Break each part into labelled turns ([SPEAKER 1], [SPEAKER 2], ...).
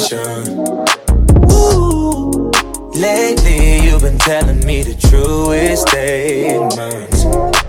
[SPEAKER 1] suspicion. Ooh, lately you've been telling me the truest statements.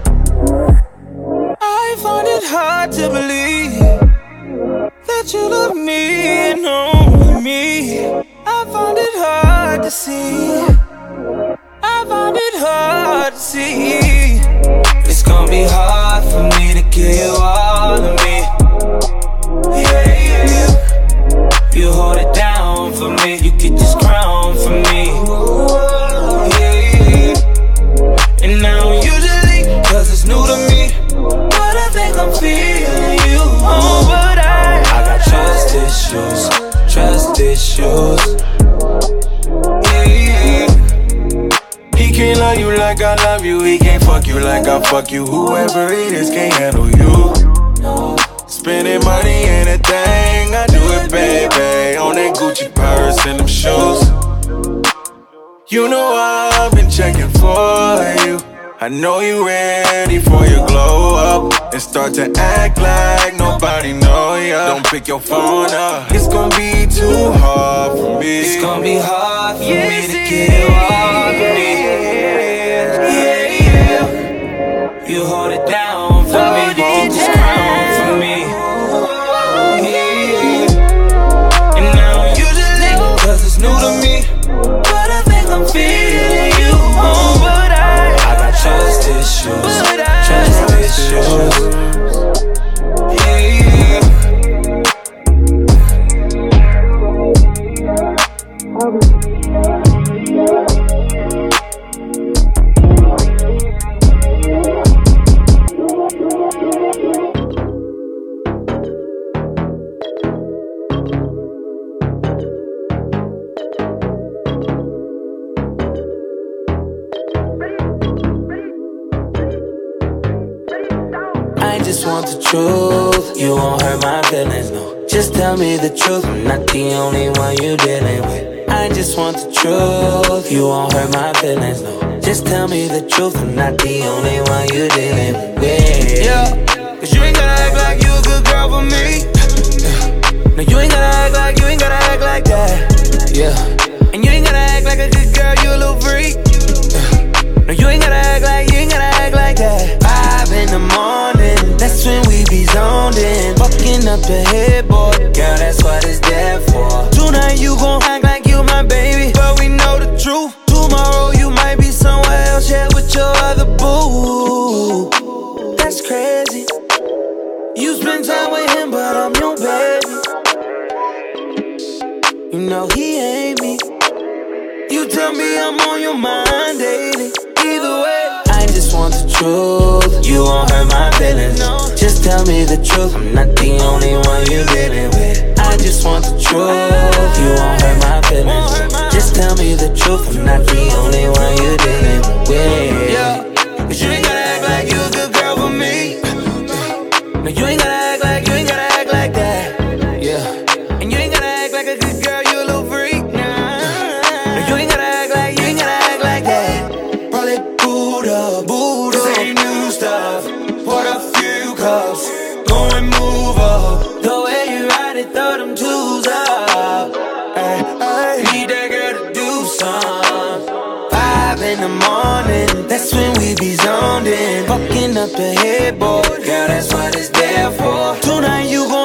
[SPEAKER 1] I find it hard to believe that you love me and only me. I find it hard to see. I find it hard to see. It's gonna be hard for me to give you all of me. Yeah, yeah. You hold it down for me. You get this crown for me. Yeah, yeah. And I don't usually, cause it's new to me, but I think I'm feeling you. Oh, but I got trust issues. Trust issues. Yeah, yeah. He can't love you like I love you. He can't fuck you like I fuck you. Whoever it is can't handle you. Spending money ain't a thing. I do it, baby. On that Gucci purse and them shoes. You know I've been checking for you. I know you ready for your glow up and start to act like nobody know ya. Don't pick your phone up. It's gonna be too hard for me. It's gonna be hard for me to get all of me. Yeah, yeah. You hold it down for me. You keep this crown for me. Yeah. And I don't usually, cause it's new to me, but I think I'm feeling you. Oh, but I got trust issues. Trust issues. I just want the truth. You won't hurt my feelings, no. Just tell me the truth. I'm not the only one you dealing with. I just want the truth. You won't hurt my feelings, no. Just tell me the truth. I'm not the only one you dealing with. Yeah, cause you ain't gotta act like you a good girl for me. No, you ain't gotta act like, you ain't gotta act like that. Yeah, and you ain't gotta act like a good girl, you a little freak. No, you ain't gotta act like, you ain't gotta act like that. 5 in the morning, that's when we be zoned in. Fucking up the headboard, girl, that's what it's there for. Tonight you gon' act like you my baby, but we know the truth. Tomorrow you might be somewhere else, yeah, with your other boo. That's crazy. You spend time with him, but I'm your baby. You know he ain't me. You tell me I'm on your mind daily. Either way, I just want the truth. You won't hurt my feelings, no. Just tell me the truth. I'm not the only one you dealing with. I just want the truth. You won't hurt my feelings. Just tell me the truth. I'm not the only one you dealing with. Yeah, cause you ain't gotta act like you a good girl for me. No, you ain't gotta act like, you ain't gotta act like that. Yeah, and you ain't gotta act like a good girl, you a little freak. No, you ain't gotta act like, you ain't gotta act like that. Probably Buddha, this ain't new stuff. Pour a few cups, go and move up. The way you ride it, throw them twos up. Ay, ay. Need that girl to do some. 5 in the morning, that's when we be zoned in. Fucking up the headboard, girl, that's what it's there for. Tonight you gon'